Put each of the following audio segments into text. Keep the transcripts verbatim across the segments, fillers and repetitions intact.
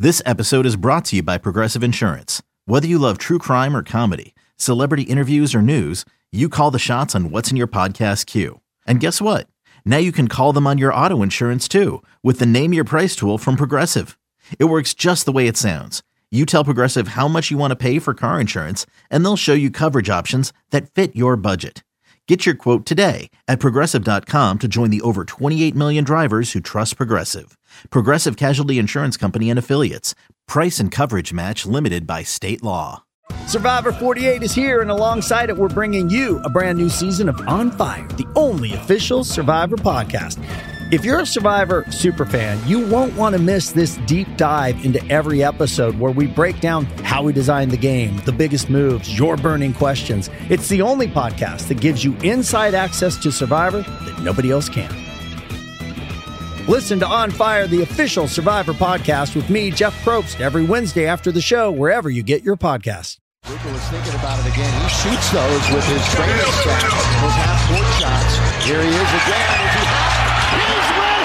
This episode is brought to you by Progressive Insurance. Whether you love true crime or comedy, celebrity interviews or news, you call the shots on what's in your podcast queue. And guess what? Now you can call them on your auto insurance too with the Name Your Price tool from Progressive. It works just the way it sounds. You tell Progressive how much you want to pay for car insurance, and they'll show you coverage options that fit your budget. Get your quote today at Progressive dot com to join the over twenty-eight million drivers who trust Progressive. Progressive Casualty Insurance Company and Affiliates. Price and coverage match limited by state law. Survivor forty-eight is here, and alongside it, we're bringing you a brand new season of On Fire, the only official Survivor podcast. If you're a Survivor superfan, you won't want to miss this deep dive into every episode where we break down how we designed the game, the biggest moves, your burning questions. It's the only podcast that gives you inside access to Survivor that nobody else can. Listen to On Fire, the official Survivor podcast with me, Jeff Probst, every Wednesday after the show, wherever you get your podcasts. Luka was thinking about it again. He shoots those with his training staff, those half-court shots. Here he is again. Is he He's went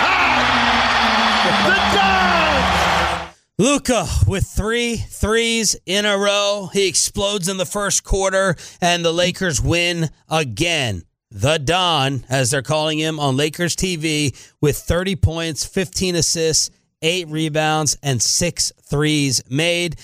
high! The dunk! Luka with three threes in a row. He explodes in the first quarter, and the Lakers win again. The Don, as they're calling him on Lakers T V, with thirty points, fifteen assists, eight rebounds, and six threes made,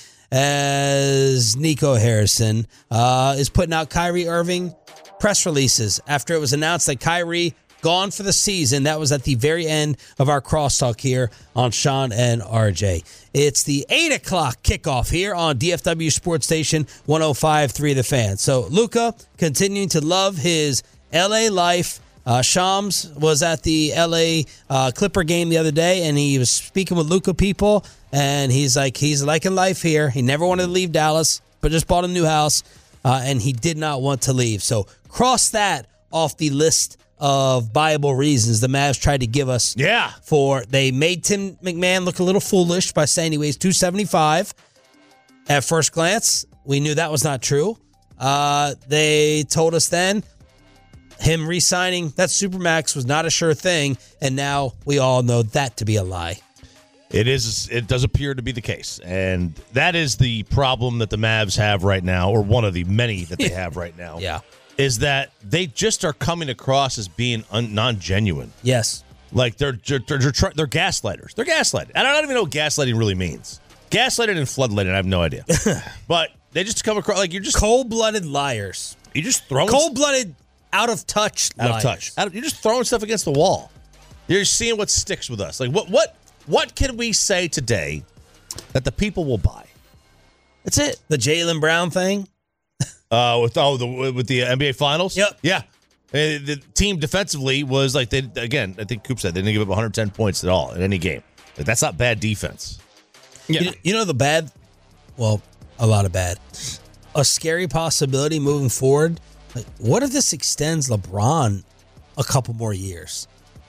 as Nico Harrison uh, is putting out Kyrie Irving press releases after it was announced that Kyrie gone for the season. That was at the very end of our crosstalk here on Sean and R J. It's the eight o'clock kickoff here on D F W Sports Station one oh five point three The Fan. So Luka continuing to love his L A life. Uh, Shams was at the L A uh, Clipper game the other day, and he was speaking with Luka people, and he's like, he's liking life here. He never wanted to leave Dallas, but just bought a new house, uh, and he did not want to leave. So cross that off the list of viable reasons the Mavs tried to give us. Yeah. For they made Tim McMahon look a little foolish by saying he weighs two seventy-five. At first glance, we knew that was not true. Uh, they told us then him re-signing that Supermax was not a sure thing, and now we all know that to be a lie. It is. It does appear to be the case, and that is the problem that the Mavs have right now, or one of the many that they have right now. Yeah. Is that they just are coming across as being un- non-genuine. Yes. Like they're they're, they're, they're, they're gaslighters. They're gaslighting. I don't even know what gaslighting really means. Gaslighting and floodlighting, I have no idea. But they just come across like you're just cold-blooded liars. You're just throwing cold-blooded, out of touch, out liars. of touch. Out of, you're just throwing stuff against the wall. You're seeing what sticks with us. Like what what what can we say today that the people will buy? That's it. The Jaylen Brown thing. Uh, with oh the with the N B A Finals. Yep. Yeah. Uh, the team defensively was like they again. I think Coop said they didn't give up one hundred ten points at all in any game. Like that's not bad defense. Yeah. You, you know the bad. Well, a lot of bad. A scary possibility moving forward. Like, what if this extends LeBron a couple more years?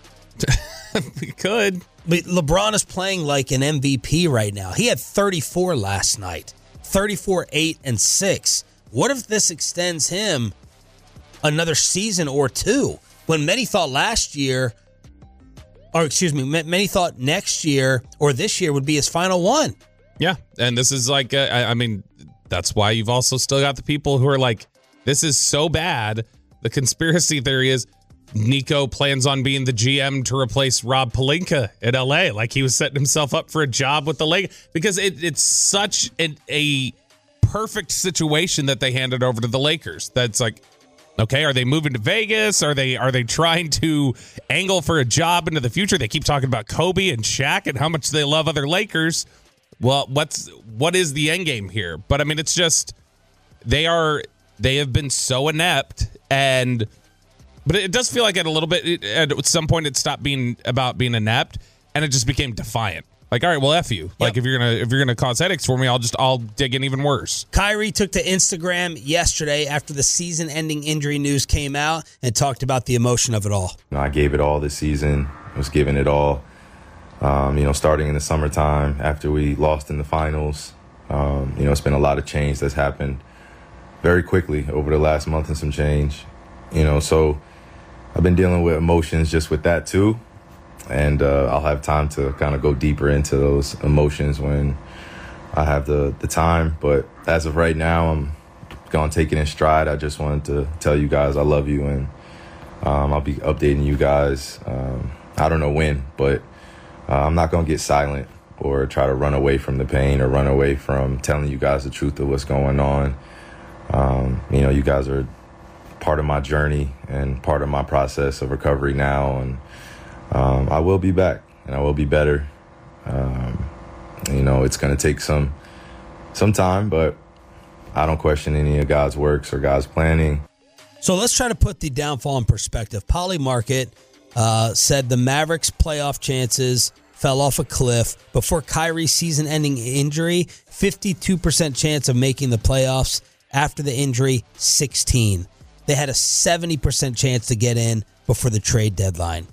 We could. But LeBron is playing like an M V P right now. He had thirty-four last night. thirty-four, eight, and six. What if this extends him another season or two? When many thought last year, or excuse me, many thought next year or this year would be his final one. Yeah, and this is like, uh, I mean, that's why you've also still got the people who are like, this is so bad. The conspiracy theory is Nico plans on being the G M to replace Rob Pelinka in L A. Like he was setting himself up for a job with the Lakers because it, it's such an, a perfect situation that they handed over to the Lakers. That's like, okay, are they moving to Vegas? Are they are they trying to angle for a job into the future? They keep talking about Kobe and Shaq and how much they love other Lakers. Well, what's what is the end game here? But I mean, it's just they are they have been so inept, and but it does feel like at a little bit it, at some point it stopped being about being inept, and it just became defiant. Like, all right, well, F you. Yep. Like, if you're gonna if you're gonna cause headaches for me, I'll just I'll dig in even worse. Kyrie took to Instagram yesterday after the season-ending injury news came out and talked about the emotion of it all. You know, I gave it all this season. I was giving it all. Um, you know, starting in the summertime after we lost in the finals. Um, you know, it's been a lot of change that's happened very quickly over the last month and some change. You know, so I've been dealing with emotions just with that too. And uh, I'll have time to kind of go deeper into those emotions when I have the, the time. But as of right now, I'm going to take it in stride. I just wanted to tell you guys I love you, and um, I'll be updating you guys. Um, I don't know when, but uh, I'm not going to get silent or try to run away from the pain or run away from telling you guys the truth of what's going on. Um, you know, you guys are part of my journey and part of my process of recovery now, and um, I will be back, and I will be better. Um, you know, it's going to take some some time, but I don't question any of God's works or God's planning. So let's try to put the downfall in perspective. Polymarket uh, said the Mavericks' playoff chances fell off a cliff before Kyrie's season-ending injury. fifty-two percent chance of making the playoffs. After the injury, sixteen. They had a seventy percent chance to get in before the trade deadline.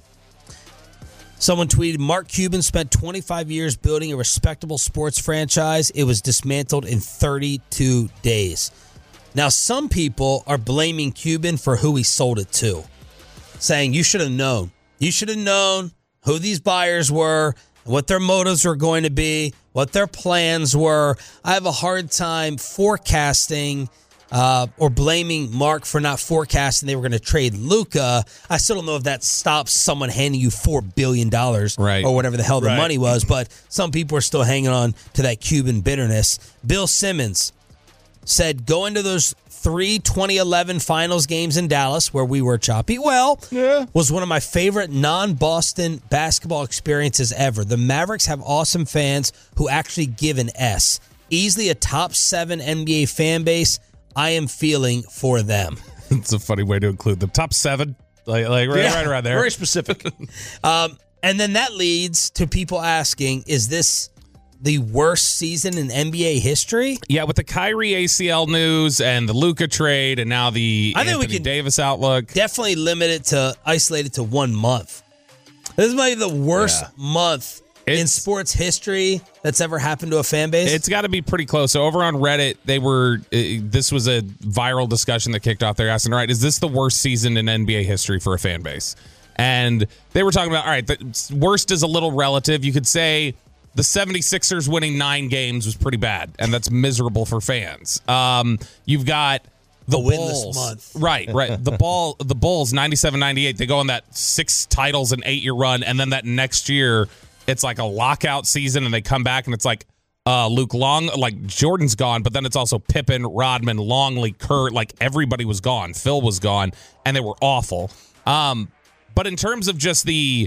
Someone tweeted, Mark Cuban spent twenty-five years building a respectable sports franchise. It was dismantled in thirty-two days. Now, some people are blaming Cuban for who he sold it to, saying you should have known. You should have known who these buyers were, what their motives were going to be, what their plans were. I have a hard time forecasting uh, or blaming Mark for not forecasting they were going to trade Luka. I still don't know if that stops someone handing you four billion dollars right. or whatever the hell the Right. money was, but some people are still hanging on to that Cuban bitterness. Bill Simmons said, go into those three twenty eleven finals games in Dallas where we were choppy. Well, yeah. was one of my favorite non-Boston basketball experiences ever. The Mavericks have awesome fans who actually give an S. Easily a top seven N B A fan base. I am feeling for them. It's a funny way to include them. Top seven, like, like right, Yeah, right around there. Very specific. um, and then that leads to people asking, is this the worst season in N B A history? Yeah, with the Kyrie A C L news and the Luka trade and now the I think Anthony we could Davis outlook. Definitely limit it to, isolate it to one month. This might be the worst Yeah. month in It's- sports history that's ever happened to a fan base. It's got to be pretty close. So over on Reddit, they were. Uh, this was a viral discussion that kicked off there, asking, "All right, is this the worst season in N B A history for a fan base?" And they were talking about, all right, the worst is a little relative. You could say the seventy-sixers winning nine games was pretty bad, and that's miserable for fans. Um, you've got the A winless Bulls, month. right? Right. The ball, the Bulls, ninety-seven ninety-eight. They go on that six titles and eight year run, and then that next year, it's like a lockout season, and they come back, and it's like uh, Luke Long, like Jordan's gone, but then it's also Pippen, Rodman, Longley, Kurt, like everybody was gone. Phil was gone, and they were awful. Um, but in terms of just the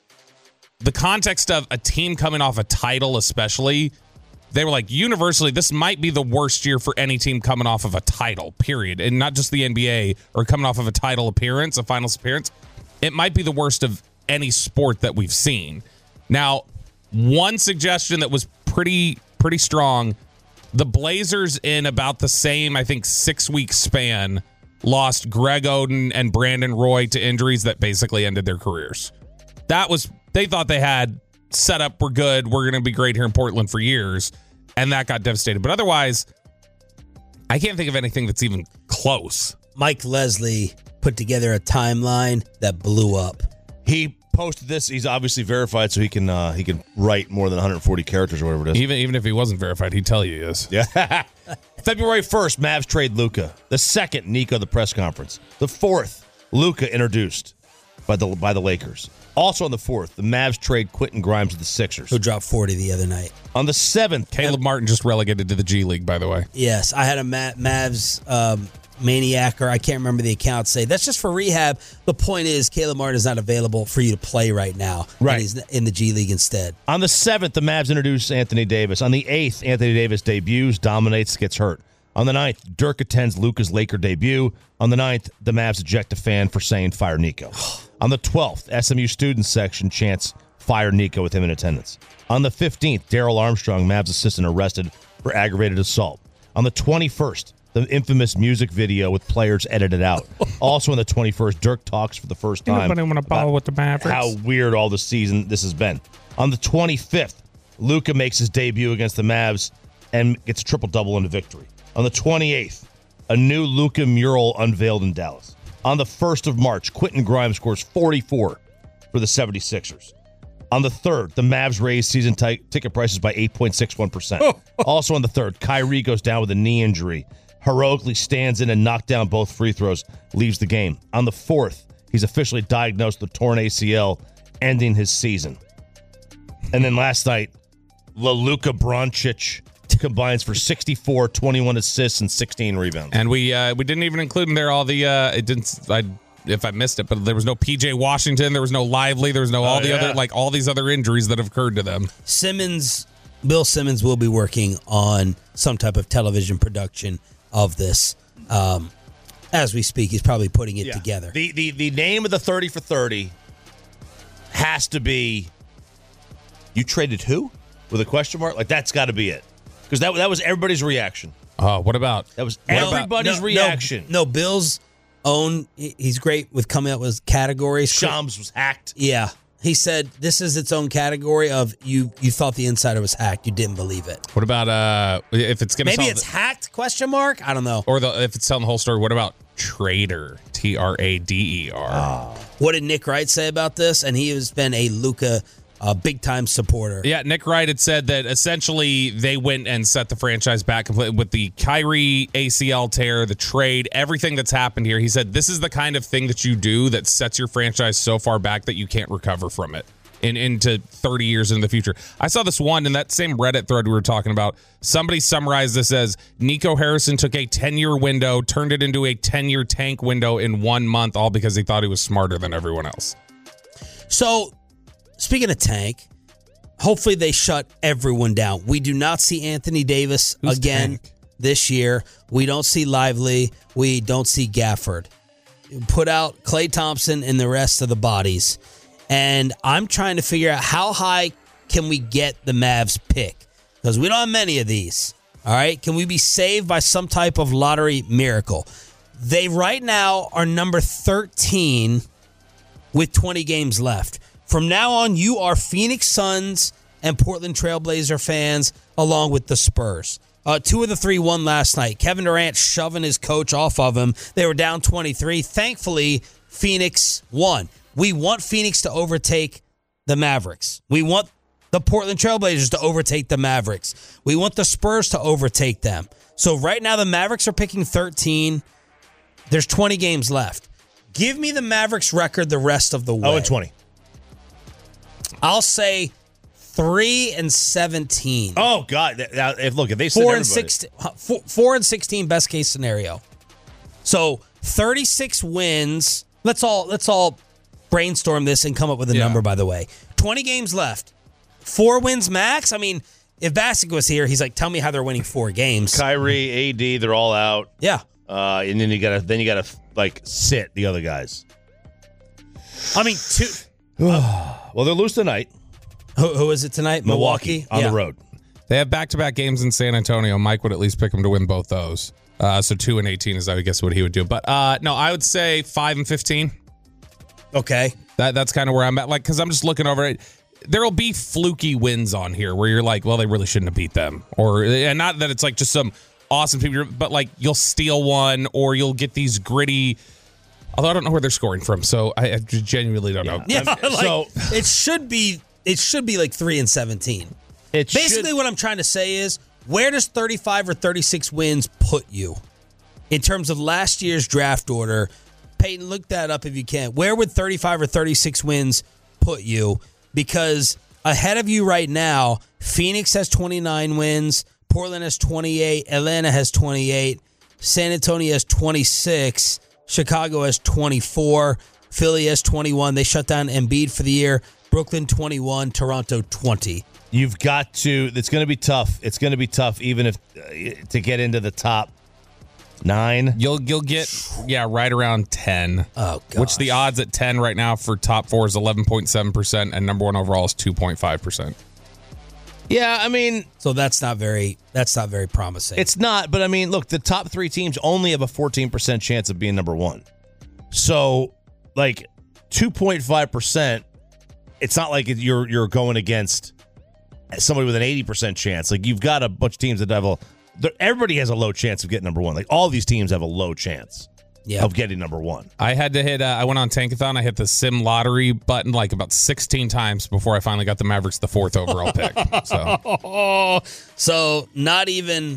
the context of a team coming off a title, especially, they were like, universally, this might be the worst year for any team coming off of a title, period. And not just the N B A, or coming off of a title appearance, a finals appearance. It might be the worst of any sport that we've seen. Now, one suggestion that was pretty pretty strong, the Blazers in about the same, I think, six-week span, lost Greg Oden and Brandon Roy to injuries that basically ended their careers. That was, they thought they had set up, we're good, we're going to be great here in Portland for years, and that got devastated. But otherwise, I can't think of anything that's even close. Mike Leslie put together a timeline that blew up. He posted this. He's obviously verified, so he can uh, he can write more than one hundred forty characters or whatever it is. Even even if he wasn't verified, he'd tell you he is. Yeah. February first, Mavs trade Luka. The second, Nico, the press conference. The fourth, Luka introduced by the by the Lakers. Also on the fourth, the Mavs trade Quentin Grimes to the Sixers. Who dropped forty the other night. On the seventh, Caleb Martin just relegated to the G League, by the way. Yes, I had a Ma- Mavs um, maniac, or I can't remember the account, say that's just for rehab. The point is, Caleb Martin is not available for you to play right now. Right. And he's in the G League instead. On the seventh, the Mavs introduce Anthony Davis. On the eighth, Anthony Davis debuts, dominates, gets hurt. On the ninth, Dirk attends Luka's Laker debut. On the ninth, the Mavs eject a fan for saying fire Nico. On the twelfth, S M U student section chants fire Nico with him in attendance. On the fifteenth, Daryl Armstrong, Mavs assistant, arrested for aggravated assault. On the twenty-first, the infamous music video with players edited out. Also on the twenty-first, Dirk talks for the first time. Anybody want to ball with the Mavericks? How weird all the season this has been. On the twenty-fifth, Luka makes his debut against the Mavs and gets a triple-double in a victory. On the twenty-eighth, a new Luka mural unveiled in Dallas. On the first of March, Quentin Grimes scores forty-four for the seventy-sixers. On the third, the Mavs raised season t- ticket prices by eight point six one percent. Also on the third, Kyrie goes down with a knee injury. Heroically stands in and knocks down both free throws, leaves the game. On the fourth, he's officially diagnosed with torn A C L, ending his season. And then last night, Luka Doncic combines for sixty-four, twenty-one assists, and sixteen rebounds. And we uh, we didn't even include in there all the uh, it didn't I if I missed it, but there was no P J Washington, there was no Lively, there was no all Oh, the yeah. other like all these other injuries that have occurred to them. Simmons, Bill Simmons will be working on some type of television production of this. Um, as we speak, he's probably putting it Yeah. together. The, the the name of the thirty for thirty has to be, you traded who? With a question mark? Like, that's got to be it. Because that, that was everybody's reaction. Oh, what about That was What about- everybody's No, reaction. No, no, Bill's own, he- he's great with coming up with categories. Shams was hacked. Yeah. He said this is its own category of you you thought the insider was hacked. You didn't believe it. what about uh if it's gonna Maybe tell it's the, hacked, question mark? I don't know. or the if it's telling the whole story, what about Trader? T R A D E R. What did Nick Wright say about this? And he has been a Luka uh, big-time supporter. Yeah, Nick Wright had said that essentially they went and set the franchise back completely with the Kyrie A C L tear, the trade, everything that's happened here. He said this is the kind of thing that you do that sets your franchise so far back that you can't recover from it in, into thirty years in the future. I saw this one in that same Reddit thread we were talking about. Somebody summarized this as Nico Harrison took a ten-year window, turned it into a ten-year tank window in one month, all because he thought he was smarter than everyone else. So, speaking of tank, hopefully they shut everyone down. We do not see Anthony Davis Who's again Tank? this year. We don't see Lively. We don't see Gafford. Put out Klay Thompson and the rest of the bodies. And I'm trying to figure out how high can we get the Mavs pick? Because we don't have many of these. All right? Can we be saved by some type of lottery miracle? They right now are number thirteen with twenty games left. From now on, you are Phoenix Suns and Portland Trailblazer fans along with the Spurs. Uh, two of the three won last night. Kevin Durant shoving his coach off of him. They were down twenty-three. Thankfully, Phoenix won. We want Phoenix to overtake the Mavericks. We want the Portland Trailblazers to overtake the Mavericks. We want the Spurs to overtake them. So right now, the Mavericks are picking thirteen. There's twenty games left. Give me the Mavericks record the rest of the way. Oh, and twenty. I'll say three and seventeen. Oh, God. That- that- if, look, if they said Four and everybody- sixteen. Four, four and sixteen, best case scenario. So thirty-six wins. Let's all let's all brainstorm this and come up with a Yeah. number. By the way, twenty games left. Four wins max. I mean, if Bassick was here, he's like, tell me how they're winning four games. Kyrie, A D, they're all out. Yeah. Uh, and then you gotta then you gotta like sit the other guys. I mean, two. Well, they're loose tonight. Who, who is it tonight? Milwaukee, on Yeah. the road. They have back-to-back games in San Antonio. Mike would at least pick them to win both those. Uh, so two and eighteen is, I would guess, what he would do. But uh, no, I would say five and fifteen. Okay. That that's kind of where I'm at. Like, because I'm just looking over it. There'll be fluky wins on here where you're like, well, they really shouldn't have beat them, or and not that it's like just some awesome people, but like you'll steal one or you'll get these gritty. Although I don't know where they're scoring from, so I, I genuinely don't know. Yeah. Like, So- it should be. It should be like three and seventeen. It Basically, should- what I'm trying to say is, where does thirty-five or thirty-six wins put you in terms of last year's draft order? Peyton, look that up if you can. Where would thirty-five or thirty-six wins put you? Because ahead of you right now, Phoenix has twenty-nine wins, Portland has twenty-eight, Atlanta has twenty-eight, San Antonio has twenty-six, Chicago has twenty-four, Philly has twenty-one. They shut down Embiid for the year. Brooklyn twenty-one, Toronto twenty. You've got to. It's going to be tough. It's going to be tough, even if uh, to get into the top nine. You'll you'll get yeah right around ten. Oh, gosh. Which the odds at ten right now for top four is eleven point seven percent and number one overall is two point five percent. Yeah, I mean, So that's not very that's not very promising. it's not. But I mean, look, the top three teams only have a fourteen percent chance of being number one. So, like, two point five percent. It's not like you're you're going against somebody with an eighty percent chance. Like, you've got a bunch of teams that have a. Everybody has a low chance of getting number one. Like, all these teams have a low chance. Yeah. of getting number one. I had to hit, uh, I went on Tankathon. I hit the sim lottery button like about sixteen times before I finally got the Mavericks the fourth overall pick. So, so not even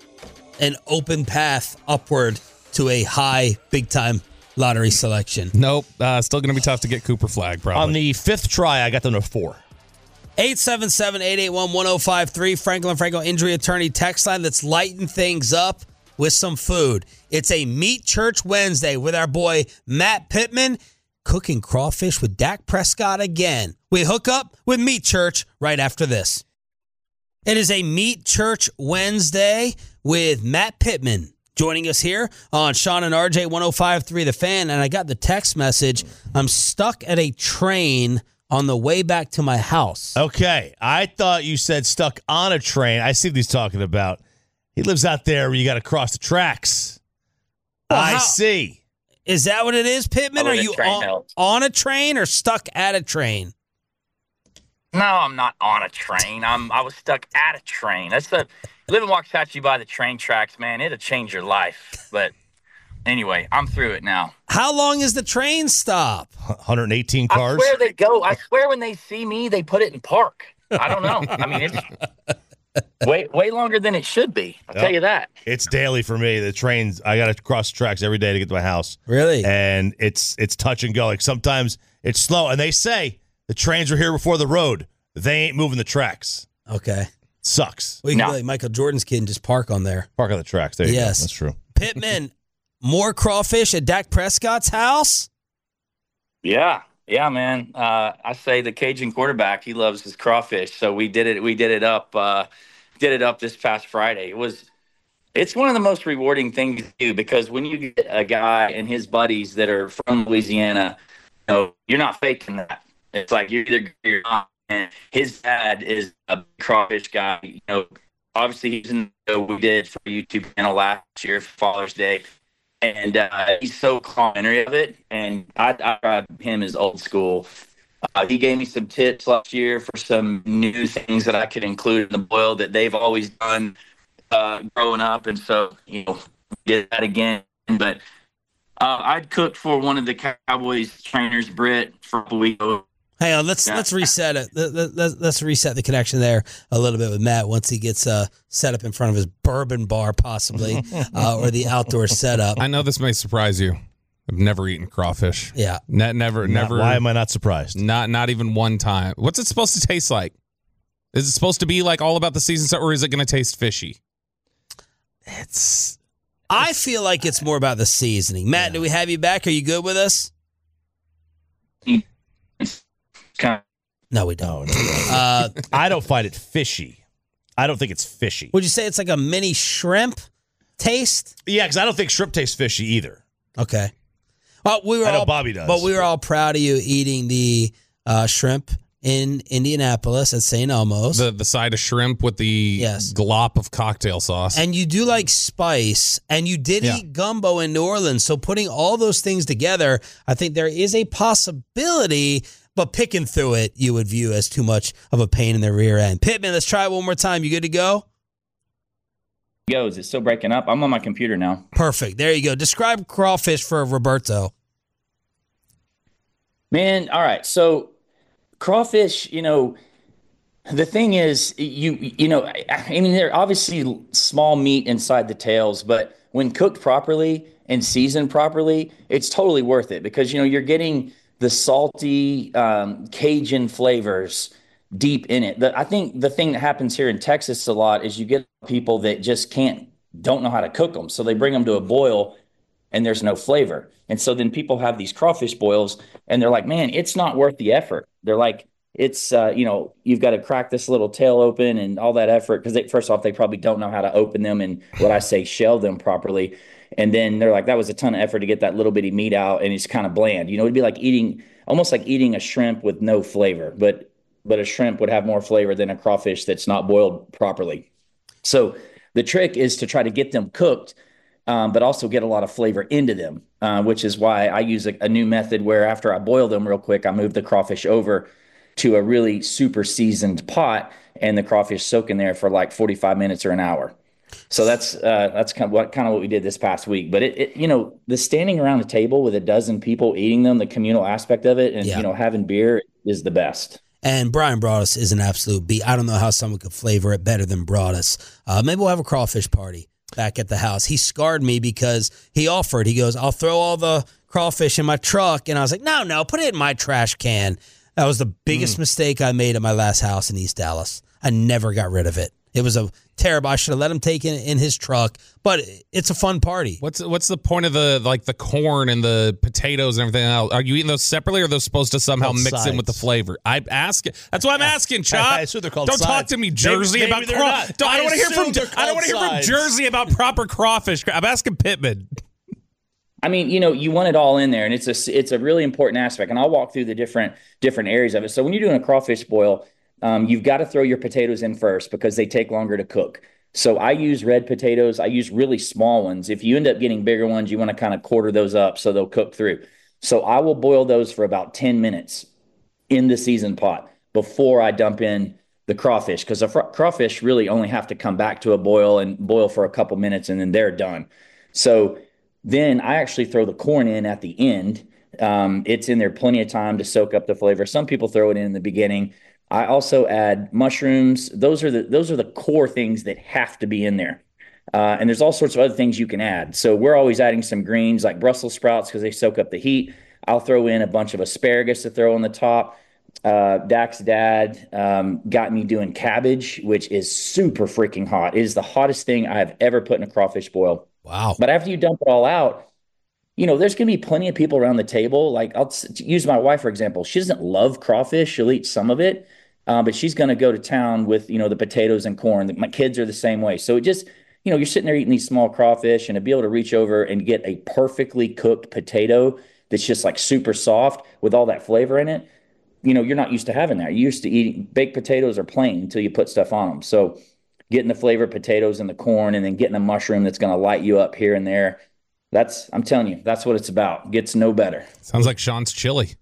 an open path upward to a high big time lottery selection. nope. Uh, still going to be tough to get Cooper Flag, probably. On the fifth try, I got them to four. eight seven seven, eight eight one, one oh five three, Franklin Franco Injury Attorney text line that's lighting things up with some food. It's a Meat Church Wednesday with our boy Matt Pittman cooking crawfish with Dak Prescott again. We hook up with Meat Church right after this. It is a Meat Church Wednesday with Matt Pittman joining us here on Sean and R J one oh five three The Fan. And I got the text message. I'm stuck at a train on the way back to my house. Okay. I thought you said stuck on a train. I see what he's talking about. He lives out there where you got to cross the tracks. Well, I how- see. Is that what it is, Pittman? I Are live in you train on, helps. on a train or stuck at a train? No, I'm not on a train. I'm I was stuck at a train. That's the live in Waxahachie by the train tracks, man. It'll change your life. But anyway, I'm through it now. How long is the train stop? one hundred eighteen cars. I swear they go. I swear when they see me, they put it in park. I don't know. I mean, it's way way longer than it should be. I'll tell you that. It's daily for me. The trains, I got to cross the tracks every day to get to my house. Really? And it's it's touch and go. Like sometimes it's slow. And they say the trains were here before the road. They ain't moving the tracks. Okay. Sucks. We can No. be like Michael Jordan's kid and just park on there. Park on the tracks. There you Yes. go. That's true. Pittman, more crawfish at Dak Prescott's house? Yeah, yeah, man. Uh, I say the Cajun quarterback, he loves his crawfish. So we did it. We did it up. Uh, did it up this past Friday. It was. It's one of the most rewarding things to do because when you get a guy and his buddies that are from Louisiana, you know, you're not faking that. It's like you're either good or you're not. And his dad is a crawfish guy. You know, obviously he's in the we did for YouTube channel last year for Father's Day. And uh, he's so complimentary of it. And I, I drive him as old school. Uh, he gave me some tips last year for some new things that I could include in the boil that they've always done uh, growing up. And so, you know, we did that again. But uh, I'd cooked for one of the Cowboys trainers, Britt, for a week. Hang on, let's Yeah. let's reset it. Let- let- Let's, let's reset the connection there a little bit with Matt once he gets uh, set up in front of his bourbon bar, possibly, uh, or the outdoor setup. I know this may surprise you. I've never eaten crawfish. Yeah. Ne- never, Not- never. Why am I not surprised? Not, not even one time. What's it supposed to taste like? Is it supposed to be like all about the season, or is it going to taste fishy? It's. I feel like it's more about the seasoning. Matt, do we have you back? Are you good with us? Kind of, No, we don't. No, no, no. Uh, I don't find it fishy. I don't think it's fishy. would you say it's like a mini shrimp taste? Yeah, because I don't think shrimp tastes fishy either. Okay. Well, we were I know all, Bobby does. but we were all proud of you eating the uh, shrimp in Indianapolis at Saint Elmo's. The the side of shrimp with the Yes. glop of cocktail sauce. And you do like spice, and you did Yeah. eat gumbo in New Orleans. So putting all those things together, I think there is a possibility, but picking through it, you would view as too much of a pain in the rear end. Pittman, let's try it one more time. You good to go? Yo, is it still breaking up? I'm on my computer now. Perfect. There you go. Describe crawfish for Roberto. Man, all right. So crawfish, you know, the thing is, you you know, I, I mean, they're obviously small meat inside the tails, but when cooked properly and seasoned properly, it's totally worth it because, you know, you're getting the salty um, Cajun flavors deep in it. The, I think the thing that happens here in Texas a lot is you get people that just can't, don't know how to cook them. So they bring them to a boil and there's no flavor. And so then people have these crawfish boils and they're like, man, it's not worth the effort. They're like, it's, uh, you know, you've got to crack this little tail open and all that effort. Because they, first off, they probably don't know how to open them and what I say, shell them properly. And then they're like, that was a ton of effort to get that little bitty meat out. And it's kind of bland. You know, it'd be like eating, almost like eating a shrimp with no flavor. But but a shrimp would have more flavor than a crawfish that's not boiled properly. So the trick is to try to get them cooked, um, but also get a lot of flavor into them, uh, which is why I use a, a new method where after I boil them real quick, I move the crawfish over to a really super seasoned pot and the crawfish soak in there for like forty-five minutes or an hour. So that's uh, that's kind of what kind of what we did this past week. But it, it, you know, the standing around a table with a dozen people eating them, the communal aspect of it, and Yeah. you know, having beer is the best. And Brian Broaddus is an absolute beat. I don't know how someone could flavor it better than Broaddus. Uh, maybe we'll have a crawfish party back at the house. He scarred me because he offered. He goes, I'll throw all the crawfish in my truck. And I was like, no, no, put it in my trash can. That was the biggest mm. mistake I made at my last house in East Dallas. I never got rid of it. It was a terrible. I should have let him take it in his truck, but it's a fun party. What's what's the point of the like the corn and the potatoes and everything else? Are you eating those separately, or are those supposed to somehow Both mix sides. in with the flavor? I ask. That's why I'm asking, Chop. I assume they're called Don't sides. talk to me, Jersey, Maybe- about maybe they're crawfish. not. I don't I want to hear assume from. they're I don't want to hear called from sides. Jersey about proper crawfish. I'm asking Pittman. I mean, you know, you want it all in there, and it's a it's a really important aspect. And I'll walk through the different different areas of it. So when you're doing a crawfish boil, um, you've got to throw your potatoes in first because they take longer to cook. So I use red potatoes. I use really small ones. If you end up getting bigger ones, you want to kind of quarter those up so they'll cook through. So I will boil those for about ten minutes in the seasoned pot before I dump in the crawfish, because the fr- crawfish really only have to come back to a boil and boil for a couple minutes, and then they're done. So then I actually throw the corn in at the end. Um, it's in there plenty of time to soak up the flavor. Some people throw it in in the beginning. I also add mushrooms. Those are the those are the core things that have to be in there. Uh, and there's all sorts of other things you can add. So we're always adding some greens like Brussels sprouts because they soak up the heat. I'll throw in a bunch of asparagus to throw on the top. Uh, Dak's dad um, got me doing cabbage, which is super freaking hot. It is the hottest thing I have ever put in a crawfish boil. Wow. But after you dump it all out, you know, there's going to be plenty of people around the table. Like I'll use my wife, for example. She doesn't love crawfish. She'll eat some of it, uh, but she's going to go to town with, you know, the potatoes and corn. My kids are the same way. So it just, you know, you're sitting there eating these small crawfish, and to be able to reach over and get a perfectly cooked potato that's just like super soft with all that flavor in it, you know, you're not used to having that. You're used to eating baked potatoes are plain until you put stuff on them. So getting the flavored potatoes and the corn, and then getting a mushroom that's going to light you up here and there. That's, I'm telling you, that's what it's about. Gets no better. Sounds like Sean's chili.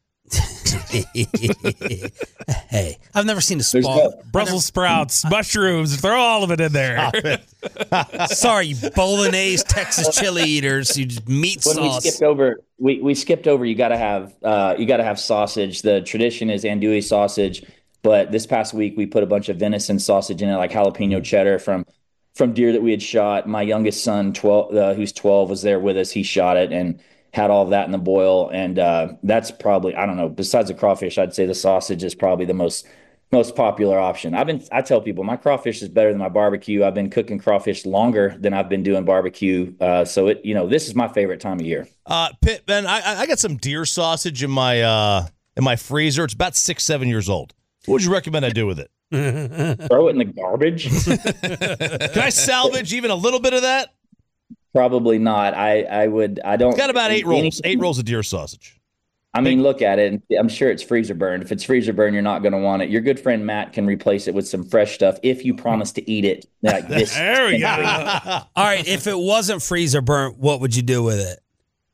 Hey, I've never seen a There's small. no- Brussels sprouts, mushrooms, throw all of it in there. Sorry, you bolognese Texas chili eaters. You just meat When we sauce. skipped over, we, we skipped over. You got to have uh, you got to have sausage. The tradition is andouille sausage, but this past week we put a bunch of venison sausage in it, like jalapeno cheddar from from deer that we had shot. My youngest son, twelve, uh, who's twelve, was there with us. He shot it and had all of that in the boil, and uh, that's probably, I don't know. Besides the crawfish, I'd say the sausage is probably the most most popular option. I've been I tell people my crawfish is better than my barbecue. I've been cooking crawfish longer than I've been doing barbecue. Uh, so it you know this is my favorite time of year. Uh, Pittman, I, I got some deer sausage in my uh, in my freezer. It's about six, seven years old. What would you recommend I do with it? Throw it in the garbage? Can I salvage even a little bit of that? Probably not. I I would I don't. Got about eight any- rolls. Eight rolls of deer sausage. I mean, look at it, and I'm sure it's freezer burned. If it's freezer burned, you're not going to want it. Your good friend Matt can replace it with some fresh stuff if you promise to eat it. Like this. There we go. All right, if it wasn't freezer burnt, what would you do with it?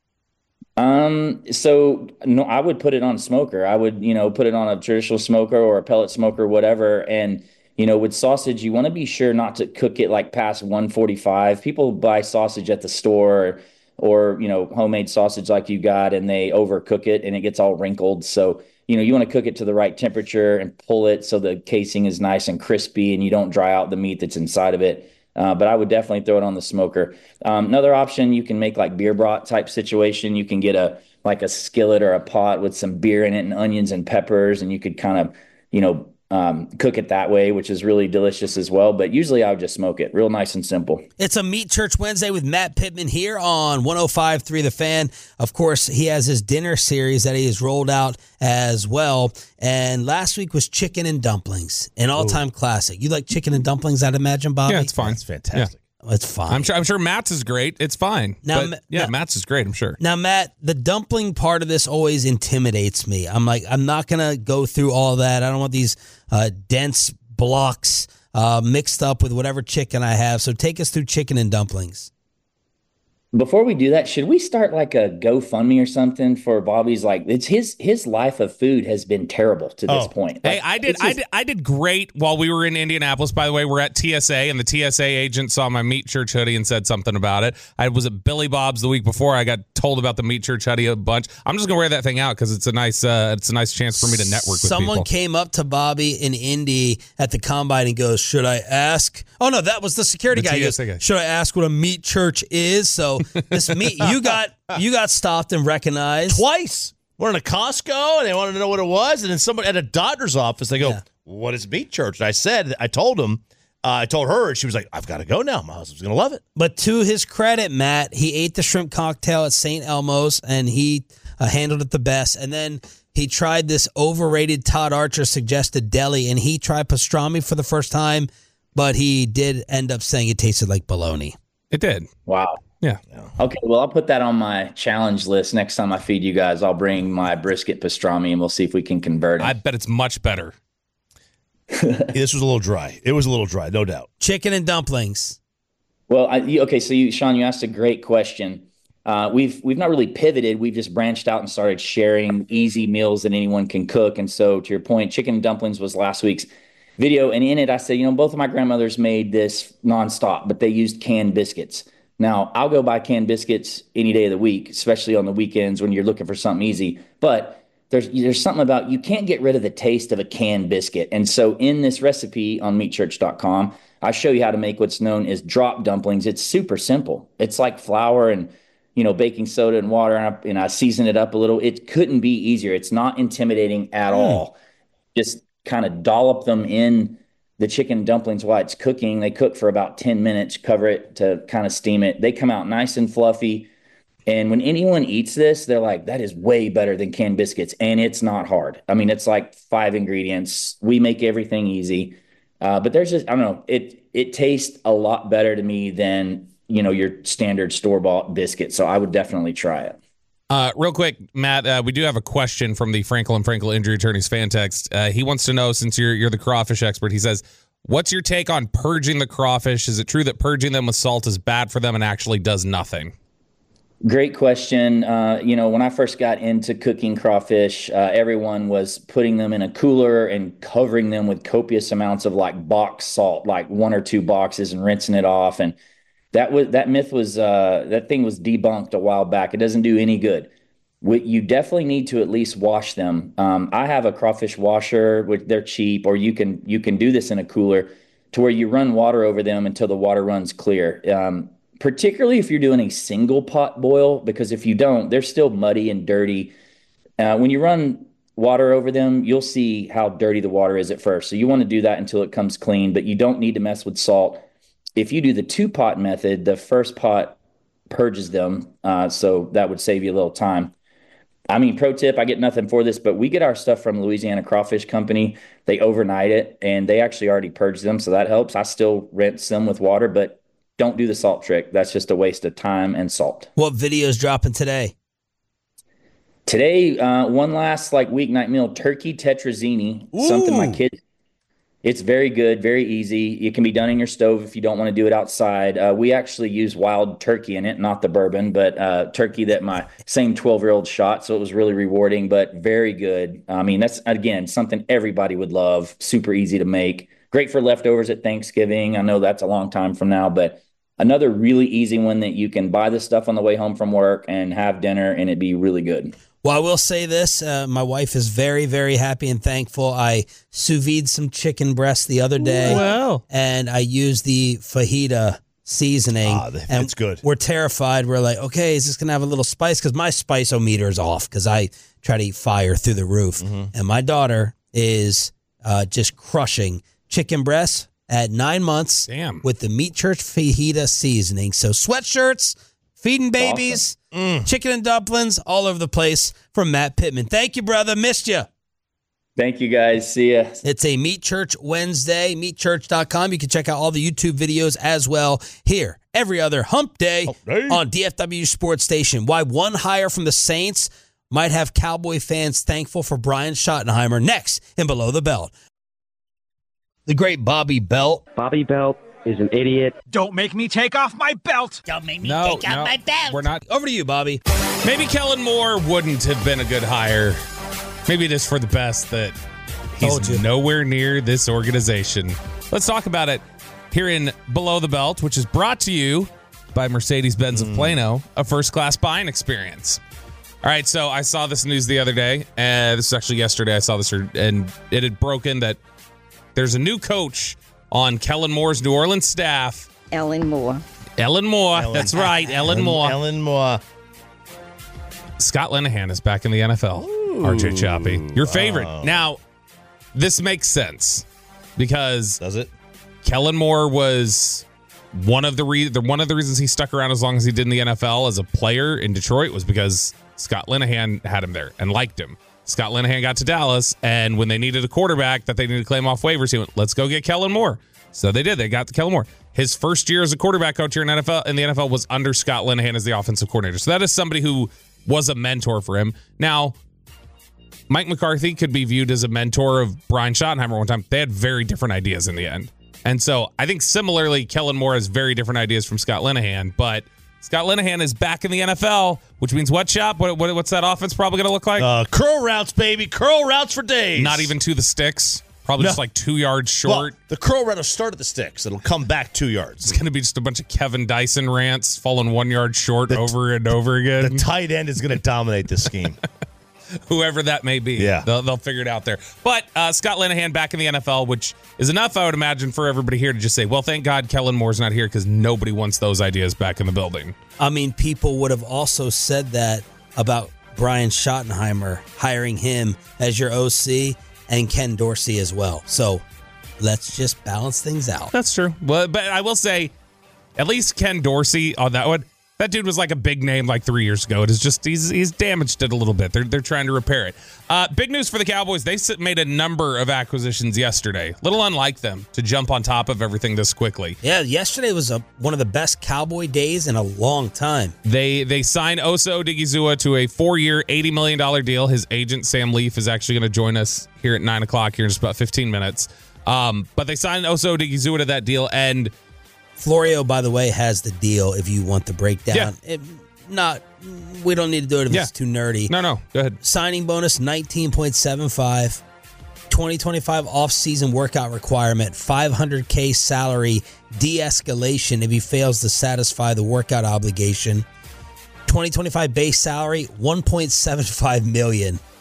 Um. So no, I would put it on a smoker. I would, you know, put it on a traditional smoker or a pellet smoker, whatever. And you know, with sausage, you want to be sure not to cook it like past one forty-five. People buy sausage at the store, or, you know, homemade sausage like you got, and they overcook it and it gets all wrinkled. So, you know, you want to cook it to the right temperature and pull it so the casing is nice and crispy and you don't dry out the meat that's inside of it. Uh, but I would definitely throw it on the smoker. Um, another option, you can make like beer broth type situation. You can get a like a skillet or a pot with some beer in it and onions and peppers, and you could kind of, you know, Um, cook it that way, which is really delicious as well. But usually I would just smoke it. Real nice and simple. It's a Meat Church Wednesday with Matt Pittman here on one oh five point three The Fan. Of course, he has his dinner series that he has rolled out as well. And last week was chicken and dumplings, an all-time Ooh. classic. You like chicken and dumplings, I'd imagine, Bobby? Yeah, it's fine. It's fantastic. Yeah. It's fine. I'm sure. I'm sure Matt's is great. It's fine. Now, but, yeah, now, Matt's is great. I'm sure. Now, Matt, the dumpling part of this always intimidates me. I'm like, I'm not gonna go through all that. I don't want these uh, dense blocks uh, mixed up with whatever chicken I have. So take us through chicken and dumplings. Before we do that, should we start like a GoFundMe or something for Bobby's? Like, it's his his life of food has been terrible to this Oh. point. Hey, Like, I did, it's I just- did, I did great while we were in Indianapolis. By the way, we're at T S A, and the T S A agent saw my Meat Church hoodie and said something about it. I was at Billy Bob's the week before. I got told about the Meat Church hoodie a bunch. I'm just gonna wear that thing out because it's a nice, uh, it's a nice chance for me to network with Someone people. came up to Bobby in Indy at the combine and goes, "Should I ask?" Oh no, that was the security The guy. He T goes, S A guy. "Should I ask what a meat church is?" So this meat, you got you got stopped and recognized Twice. We're in a Costco, and they wanted to know what it was. And then someone at a doctor's office, they go, Yeah. what is Meat Church? And I said, I told him, uh, I told her, and she was like, I've got to go now. My husband's going to love it. But to his credit, Matt, he ate the shrimp cocktail at Saint Elmo's, and he uh, handled it the best. And then he tried this overrated Todd Archer suggested deli, and he tried pastrami for the first time, but he did end up saying it tasted like bologna. It did. Wow. Yeah. Okay, well, I'll put that on my challenge list. Next time I feed you guys, I'll bring my brisket pastrami, and we'll see if we can convert it. I bet it's much better. This was a little dry. It was a little dry, no doubt. Chicken and dumplings. Well, I, you, okay, so you, Sean, you asked a great question. Uh, we've we've not really pivoted. We've just branched out and started sharing easy meals that anyone can cook. And so, to your point, chicken and dumplings was last week's video, and in it, I said, you know, both of my grandmothers made this nonstop, but they used canned biscuits. Now, I'll go buy canned biscuits any day of the week, especially on the weekends when you're looking for something easy. But there's there's something about you can't get rid of the taste of a canned biscuit. And so, in this recipe on meat church dot com, I show you how to make what's known as drop dumplings. It's super simple. It's like flour and you know, baking soda and water, and I, and I season it up a little. It couldn't be easier. It's not intimidating at all. Just kind of dollop them in the chicken dumplings while it's cooking. They cook for about ten minutes, cover it to kind of steam it. They come out nice and fluffy. And when anyone eats this, they're like, that is way better than canned biscuits. And it's not hard. I mean, it's like five ingredients. We make everything easy. Uh, but there's just, I don't know, it it tastes a lot better to me than you know, your standard store-bought biscuit. So I would definitely try it. Uh, real quick, Matt, uh, we do have a question from the Frankel and Frankel Injury Attorneys fan text. Uh, he wants to know, since you're you're the crawfish expert, he says, what's your take on purging the crawfish? Is it true that purging them with salt is bad for them and actually does nothing? Great question. Uh, you know, when I first got into cooking crawfish, uh, everyone was putting them in a cooler and covering them with copious amounts of like box salt, like one or two boxes, and rinsing it off. And That was that myth was uh, that thing was debunked a while back. It doesn't do any good. We, you definitely need to at least wash them. Um, I have a crawfish washer, which they're cheap, or you can you can do this in a cooler, to where you run water over them until the water runs clear. Um, particularly if you're doing a single pot boil, because if you don't, they're still muddy and dirty. Uh, when you run water over them, you'll see how dirty the water is at first. So you want to do that until it comes clean, but you don't need to mess with salt. If you do the two pot method, the first pot purges them. Uh, so that would save you a little time. I mean, pro tip, I get nothing for this, but we get our stuff from Louisiana Crawfish Company. They overnight it and they actually already purge them. So that helps. I still rinse them with water, but don't do the salt trick. That's just a waste of time and salt. What video's dropping today? Today, uh, one last like weeknight meal, turkey tetrazzini, Ooh. something my kids. It's very good, very easy. It can be done in your stove if you don't want to do it outside. Uh, we actually use wild turkey in it, not the bourbon, but uh, turkey that my same twelve-year-old shot, so it was really rewarding, but very good. I mean, that's, again, something everybody would love, super easy to make. Great for leftovers at Thanksgiving. I know that's a long time from now, but another really easy one that you can buy this stuff on the way home from work and have dinner, and it'd be really good. Well, I will say this. Uh, my wife is very, very happy and thankful. I sous vide some chicken breast the other day. Wow. And I used the fajita seasoning. Ah, that's and good. We're terrified. We're like, okay, is this going to have a little spice? Because my spice-o-meter is off because I try to eat fire through the roof. Mm-hmm. And my daughter is uh, just crushing chicken breast at nine months Damn. with the Meat Church fajita seasoning. So sweatshirts, feeding babies, Awesome. mm. chicken and dumplings, all over the place from Matt Pittman. Thank you, brother. Missed you. Thank you, guys. See ya. It's a Meat Church Wednesday, meat church dot com. You can check out all the YouTube videos as well here every other hump day, Hump day. on D F W Sports Station. Why one hire from the Saints might have Cowboy fans thankful for Brian Schottenheimer next in Below the Belt. The great Bobby Belt. Bobby Belt is an idiot. Don't make me take off my belt. Don't make me No, take off no, my belt. we're not. Over to you, Bobby. Maybe Kellen Moore wouldn't have been a good hire. Maybe it is for the best that Told he's you. nowhere near this organization. Let's talk about it here in Below the Belt, which is brought to you by Mercedes-Benz of Plano, a first-class buying experience. All right, so I saw this news the other day, and this is actually yesterday I saw this, and it had broken that there's a new coach on Kellen Moore's New Orleans staff. Ellen Moore. Ellen Moore, Ellen. that's right, Ellen, Moore. Ellen Moore. Scott Linehan is back in the N F L. Ooh, R J Choppy, your favorite. wow. Now, this makes sense because Does it? Kellen Moore was one of the re- the one of the reasons he stuck around as long as he did in the N F L as a player in Detroit was because Scott Linehan had him there and liked him. Scott Linehan got to Dallas, and when they needed a quarterback that they needed to claim off waivers, he went, "Let's go get Kellen Moore." So they did. They got the Kellen Moore. His first year as a quarterback coach here in N F L in the N F L was under Scott Linehan as the offensive coordinator. So that is somebody who was a mentor for him. Now, Mike McCarthy could be viewed as a mentor of Brian Schottenheimer one time. They had very different ideas in the end. And so I think similarly, Kellen Moore has very different ideas from Scott Linehan, but Scott Linehan is back in the N F L, which means what, Shop? What, what, what's that offense probably going to look like? Uh, curl routes, baby. Curl routes for days. Not even to the sticks. Probably No. just like two yards short. Well, the curl route will start at the sticks. It'll come back two yards. It's going to be just a bunch of Kevin Dyson rants falling one yard short The- over and over again. The tight end is going to dominate this scheme. Whoever that may be. Yeah. They'll, they'll figure it out there. But uh, Scott Linehan back in the N F L, which is enough, I would imagine, for everybody here to just say, well, thank God Kellen Moore's not here because nobody wants those ideas back in the building. I mean, people would have also said that about Brian Schottenheimer hiring him as your O C and Ken Dorsey as well. So let's just balance things out. That's true. Well, but I will say, at least Ken Dorsey on that one, that dude was like a big name like three years ago. It is just he's he's damaged it a little bit. They're they're trying to repair it. Uh, big news for the Cowboys. They made a number of acquisitions yesterday. Little unlike them to jump on top of everything this quickly. Yeah, yesterday was a, one of the best Cowboy days in a long time. They they signed Osa Odigizua to a four-year, eighty million dollars deal. His agent, Sam Leaf, is actually going to join us here at nine o'clock here in just about fifteen minutes. Um, but they signed Osa Odigizua to that deal, and Florio, by the way, has the deal if you want the breakdown. Yeah. It, not, we don't need to do it if Yeah. it's too nerdy. no, no, go ahead. Signing bonus nineteen point seven five. twenty twenty-five off-season workout requirement, five hundred K salary de-escalation if he fails to satisfy the workout obligation. twenty twenty-five base salary, one point seven five million dollars.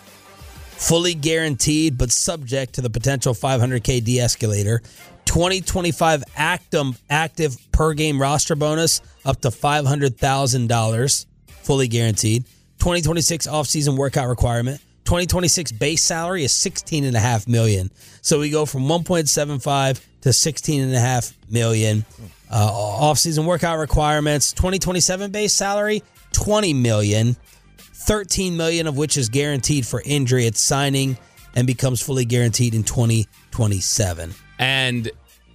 Fully guaranteed, but subject to the potential five hundred K de-escalator. twenty twenty-five active, active per-game roster bonus up to five hundred thousand dollars, fully guaranteed. twenty twenty-six off-season workout requirement. twenty twenty-six base salary is sixteen point five million dollars. So we go from one point seven five to sixteen point five million dollars. Uh, off-season workout requirements. twenty twenty-seven base salary, twenty million dollars. thirteen million dollars of which is guaranteed for injury at signing and becomes fully guaranteed in twenty twenty-seven. And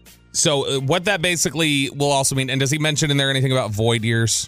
so uh, what that basically will also mean, and does he mention in there anything about void years?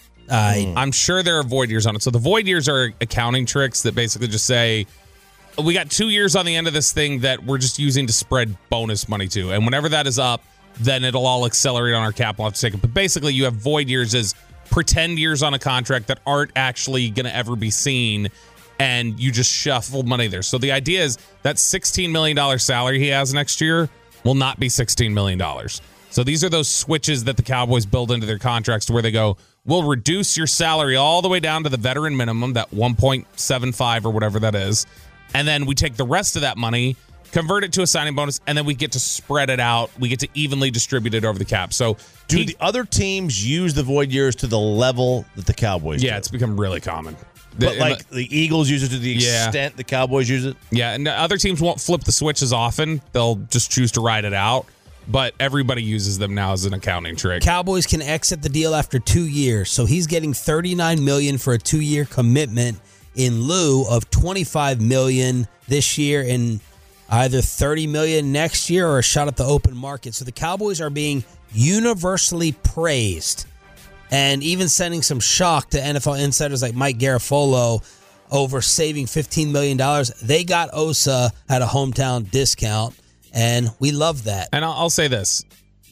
I I'm sure there are void years on it. So the void years are accounting tricks that basically just say, we got two years on the end of this thing that we're just using to spread bonus money to. And whenever that is up, then it'll all accelerate on our cap. We'll have to take it. But basically, you have void years as pretend years on a contract that aren't actually going to ever be seen, and you just shuffle money there. So the idea is that sixteen million dollars salary he has next year will not be sixteen million dollars. So these are those switches that the Cowboys build into their contracts to where they go, we'll reduce your salary all the way down to the veteran minimum, that one point seven five or whatever that is. And then we take the rest of that money, convert it to a signing bonus, and then we get to spread it out. We get to evenly distribute it over the cap. So Do he, the other teams use the void years to the level that the Cowboys yeah, do? it's become really common. But The- like the Eagles use it to the Yeah. extent the Cowboys use it? Yeah, and other teams won't flip the switch as often. They'll just choose to ride it out. But everybody uses them now as an accounting trick. Cowboys can exit the deal after two years, so he's getting thirty-nine million dollars for a two-year commitment in lieu of twenty-five million dollars this year and either thirty million dollars next year or a shot at the open market. So the Cowboys are being universally praised and even sending some shock to N F L insiders like Mike Garafolo over saving fifteen million dollars. They got Osa at a hometown discount, and we love that. And I'll, I'll say this.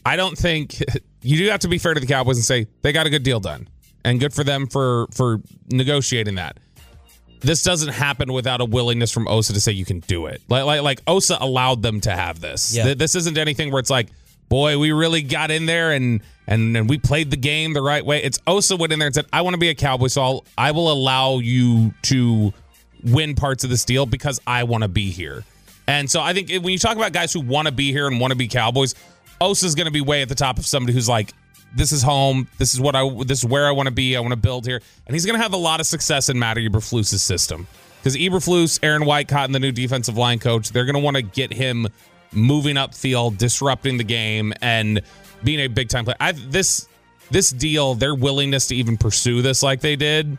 I don't think you do have to be fair to the Cowboys and say they got a good deal done, and good for them for for negotiating that. This doesn't happen without a willingness from Osa to say you can do it. Like like, like Osa allowed them to have this. Yeah. This isn't anything where it's like, boy, we really got in there and and and we played the game the right way. It's Osa went in there and said, I want to be a Cowboy, so I'll, I will allow you to win parts of this deal because I want to be here. And so I think when you talk about guys who want to be here and want to be Cowboys, Osa's going to be way at the top of somebody who's like, this is home. This is what I. This is where I want to be. I want to build here, and he's going to have a lot of success in Matt Eberflus's system because Eberflus, Aaron White, caught in the new defensive line coach. They're going to want to get him moving upfield, disrupting the game, and being a big time player. I, this this deal, their willingness to even pursue this like they did,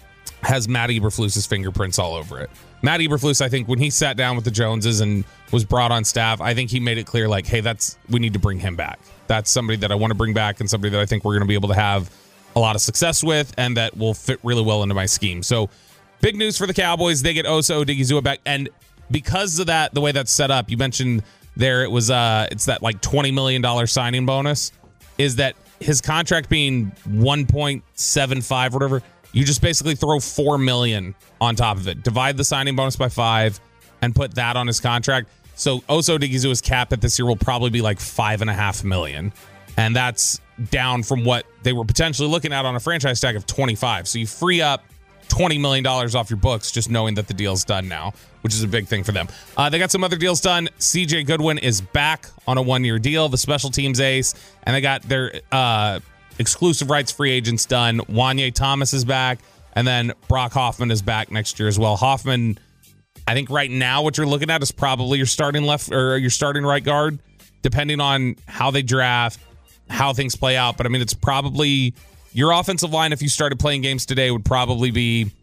has Matt Eberflus's fingerprints all over it. Matt Eberflus, I think, when he sat down with the Joneses and was brought on staff, I think he made it clear, like, hey, that's we need to bring him back. That's somebody that I want to bring back and somebody that I think we're going to be able to have a lot of success with and that will fit really well into my scheme. So big news for the Cowboys. They get Osa Odigizua back. And because of that, the way that's set up, you mentioned there it was uh it's that like twenty million dollars signing bonus, is that his contract being one point seven five, whatever, you just basically throw four million dollars on top of it. Divide the signing bonus by five and put that on his contract. So Osa Odighizua's cap at this year will probably be like five and a half million. And that's down from what they were potentially looking at on a franchise tag of twenty-five. So you free up twenty million dollars off your books just knowing that the deal's done now, which is a big thing for them. Uh, they got some other deals done. C J Goodwin is back on a one-year deal, the special teams ace, and they got their uh, exclusive rights free agents done. Wanye Thomas is back, and then Brock Hoffman is back next year as well. Hoffman, I think right now what you're looking at is probably your starting left or your starting right guard, depending on how they draft, how things play out. But I mean, it's probably your offensive line, if you started playing games today, would probably be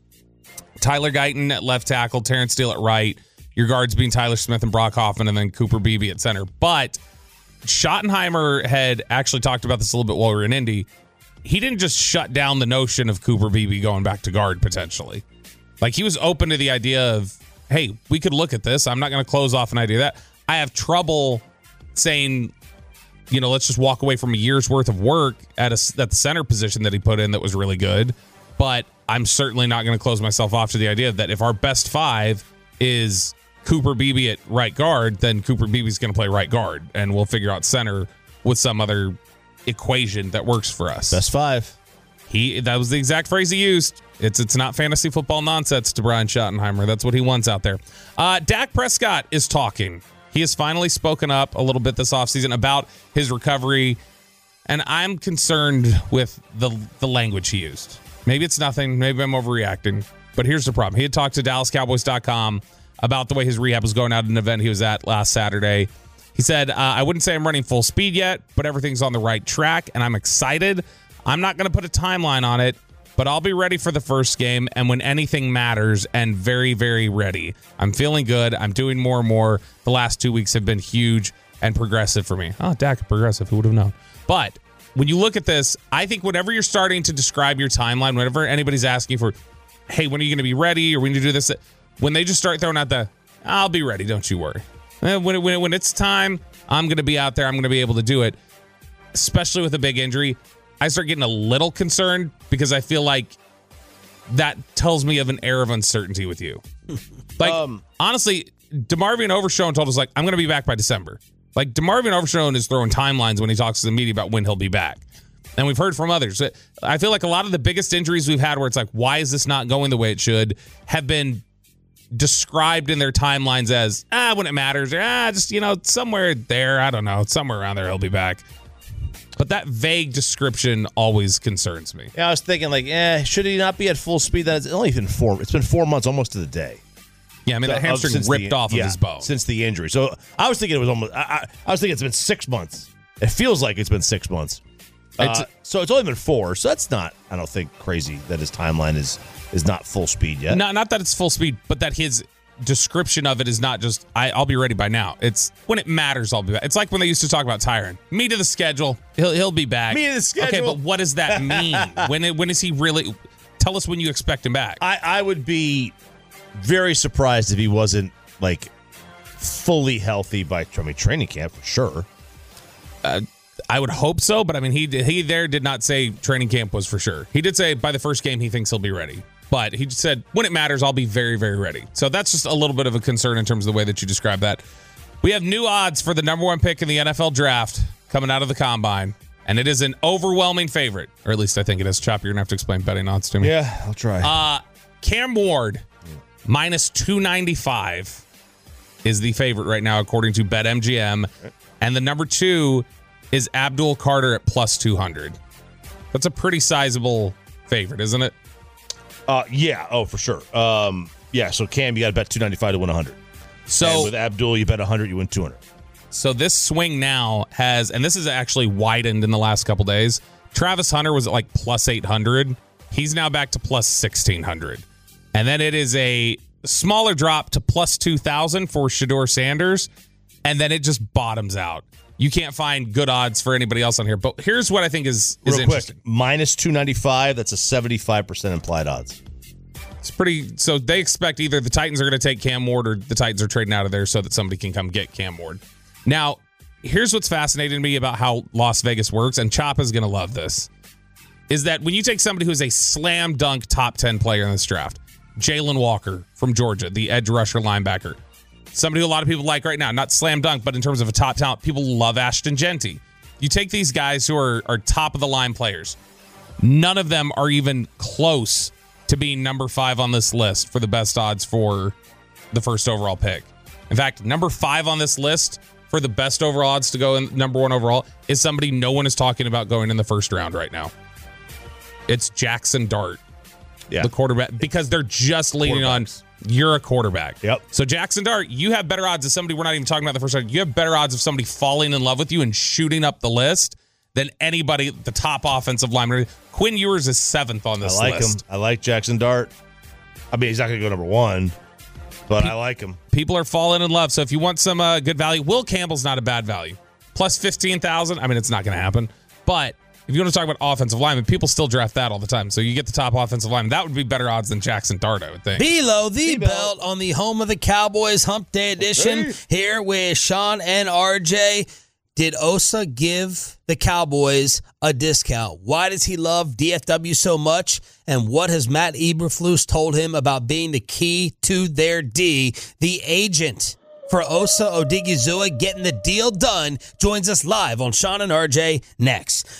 Tyler Guyton at left tackle, Terrence Steele at right, your guards being Tyler Smith and Brock Hoffman, and then Cooper Beebe at center. But Schottenheimer had actually talked about this a little bit while we were in Indy. He didn't just shut down the notion of Cooper Beebe going back to guard potentially. Like, he was open to the idea of, hey, we could look at this. I'm not going to close off an idea of that. I have trouble saying, you know, let's just walk away from a year's worth of work at a, at the center position that he put in that was really good. But I'm certainly not going to close myself off to the idea that if our best five is Cooper Beebe at right guard, then Cooper Beebe's going to play right guard, and we'll figure out center with some other equation that works for us. Best five. He that was the exact phrase he used. It's it's not fantasy football nonsense to Brian Schottenheimer. That's what he wants out there. Uh, Dak Prescott is talking. He has finally spoken up a little bit this offseason about his recovery, and I'm concerned with the the language he used. Maybe it's nothing. Maybe I'm overreacting. But here's the problem. He had talked to Dallas Cowboys dot com about the way his rehab was going out at an event he was at last Saturday. He said, uh, I wouldn't say I'm running full speed yet, but everything's on the right track, and I'm excited. I'm not going to put a timeline on it, but I'll be ready for the first game and when anything matters, and very, very ready. I'm feeling good. I'm doing more and more. The last two weeks have been huge and progressive for me. Oh, Dak, progressive. Who would have known? But when you look at this, I think whenever you're starting to describe your timeline, whenever anybody's asking for, hey, when are you going to be ready, or when you do this, when they just start throwing out the, I'll be ready, don't you worry. When, when, when it's time, I'm going to be out there. I'm going to be able to do it, especially with a big injury. I start getting a little concerned because I feel like that tells me of an air of uncertainty with you. Like, um, honestly, DeMarvion Overshown told us, like, I'm going to be back by December. Like, DeMarvion Overshown is throwing timelines when he talks to the media about when he'll be back. And we've heard from others. I feel like a lot of the biggest injuries we've had where it's like, why is this not going the way it should, have been described in their timelines as, ah, when it matters, or ah, just, you know, somewhere there, I don't know, somewhere around there he'll be back. But that vague description always concerns me. Yeah, I was thinking, like, eh, should he not be at full speed? That's only been four. It's been four months almost to the day. Yeah, I mean, so, the hamstring uh, ripped the, off yeah, of his bone since the injury. So I was thinking it was almost. I, I, I was thinking it's been six months. It feels like it's been six months. Uh, it's, so it's only been four. So that's not, I don't think, crazy that his timeline is is not full speed yet. Not not that it's full speed, but that his description of it is not just, I, I'll be ready by now. It's when it matters, I'll be back. It's like when they used to talk about Tyron. Me to the schedule. He'll he'll be back. Me to the schedule. Okay, but what does that mean? when it, when is he really? Tell us when you expect him back. I, I would be very surprised if he wasn't, like, fully healthy by, I mean, training camp for sure. Uh, I would hope so, but I mean, he he there did not say training camp was for sure. He did say by the first game he thinks he'll be ready. But he said, when it matters, I'll be very, very ready. So that's just a little bit of a concern in terms of the way that you describe that. We have new odds for the number one pick in the N F L draft coming out of the combine. And it is an overwhelming favorite. Or at least I think it is. Chop, you're going to have to explain betting odds to me. Yeah, I'll try. Uh, Cam Ward, minus two ninety-five, is the favorite right now, according to BetMGM. And the number two is Abdul Carter at plus two hundred. That's a pretty sizable favorite, isn't it? Uh, yeah. Oh, for sure. Um, yeah. So Cam, you got to bet two ninety-five to win one hundred. So and with Abdul, you bet one hundred, you win two hundred. So this swing now has, and this is actually widened in the last couple days. Travis Hunter was at like plus eight hundred. He's now back to plus sixteen hundred. And then it is a smaller drop to plus two thousand for Shedeur Sanders. And then it just bottoms out. You can't find good odds for anybody else on here. But here's what I think is, is Real interesting. Quick, minus two ninety-five, that's a seventy-five percent implied odds. It's pretty, so they expect either the Titans are going to take Cam Ward or the Titans are trading out of there so that somebody can come get Cam Ward. Now, here's what's fascinating to me about how Las Vegas works, and Chop is going to love this, is that when you take somebody who's a slam dunk top ten player in this draft, Jalen Walker from Georgia, the edge rusher linebacker, somebody who a lot of people like right now, not slam dunk, but in terms of a top talent, people love Ashton Genty. You take these guys who are, are top of the line players. None of them are even close to being number five on this list for the best odds for the first overall pick. In fact, number five on this list for the best overall odds to go in number one overall is somebody no one is talking about going in the first round right now. It's Jackson Dart, yeah. the quarterback, because they're just leaning on you're a quarterback. Yep. So Jackson Dart, you have better odds of somebody, we're not even talking about the first round, you have better odds of somebody falling in love with you and shooting up the list than anybody, the top offensive lineman. Quinn Ewers is seventh on this list. I like list. him. I like Jackson Dart. I mean, he's not going to go number one, but Pe- I like him. People are falling in love. So if you want some uh, good value, Will Campbell's not a bad value. Plus fifteen thousand. I mean, it's not going to happen. But if you want to talk about offensive linemen, people still draft that all the time. So you get the top offensive lineman. That would be better odds than Jackson Dart, I would think. Below the belt on the home of the Cowboys Hump Day edition. Okay. Here with Sean and R J. Did Osa give the Cowboys a discount? Why does he love D F W so much? And what has Matt Eberflus told him about being the key to their D? The agent for Osa Odigizua getting the deal done joins us live on Sean and R J next.